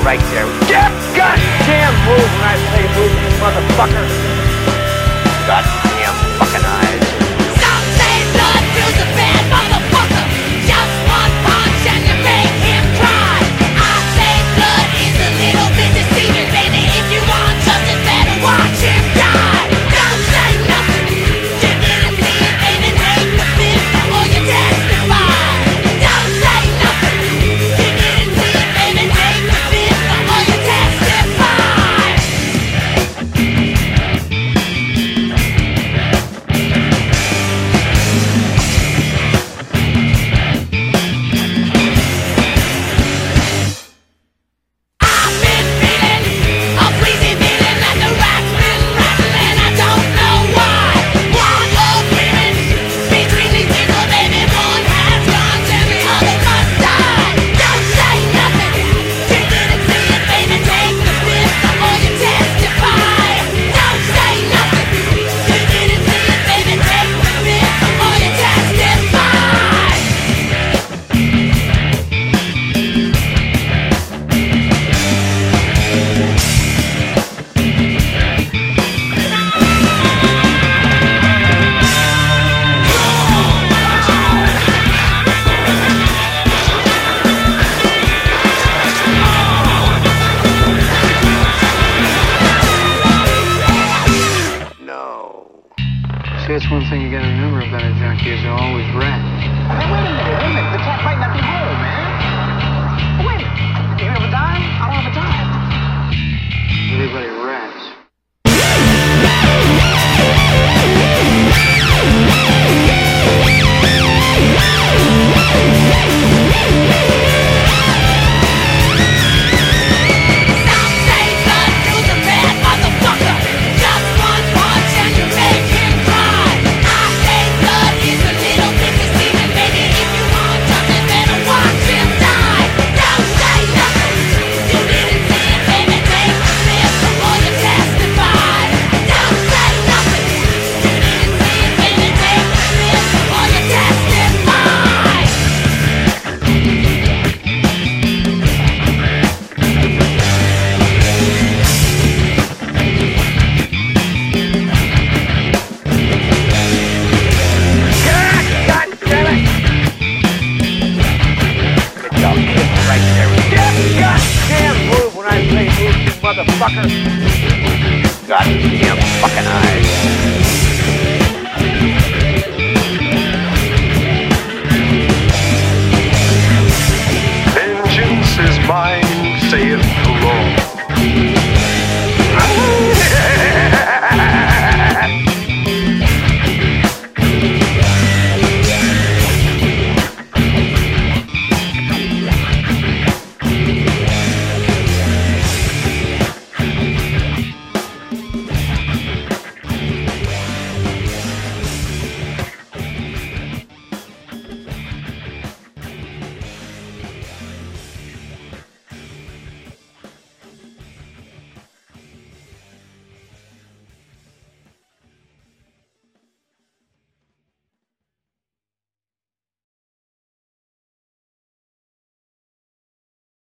right there. Get goddamn move when I say move, you motherfucker. Goddamn fucking eyes. Some say blood feels a bad motherfucker. Just one punch and you make him cry. I say blood is a little bit deceiving, baby. If you want justice, better watch him die. Don't say nothing. You didn't see it, baby. Take the fifth or you testify. Don't say nothing. You didn't see it, baby. Take the fifth or you testify. I've been feeling a breezy feeling like the rat's been rattling. I don't know why. One agreement between these people, baby. One has guns and the other must die. Don't say nothing. You didn't see it, baby. Take the fifth or you testify. Don't say nothing. You didn't see it, baby. Take the fifth or you testify. No. See, that's one thing you gotta remember about a junkie is they're always rats. Hey, wait a minute. The cat might not be home, man. Wait a minute. You have a dime? I don't have a dime. Everybody rats. Some say blood feels a bad motherfucker. Just one punch and you make him cry. I say blood is a little bit deceiving, baby. If you want justice, better watch him die. Don't say nothing. You didn't see it, baby. Take the fifth or you testify. Don't say nothing. You didn't see it, baby. Take the fifth or you testify. God damn it! Get your kid right there. Get goddamn move when I say move, you motherfucker. Goddamn fucking eyes. Vengeance is mine, saith the Lord.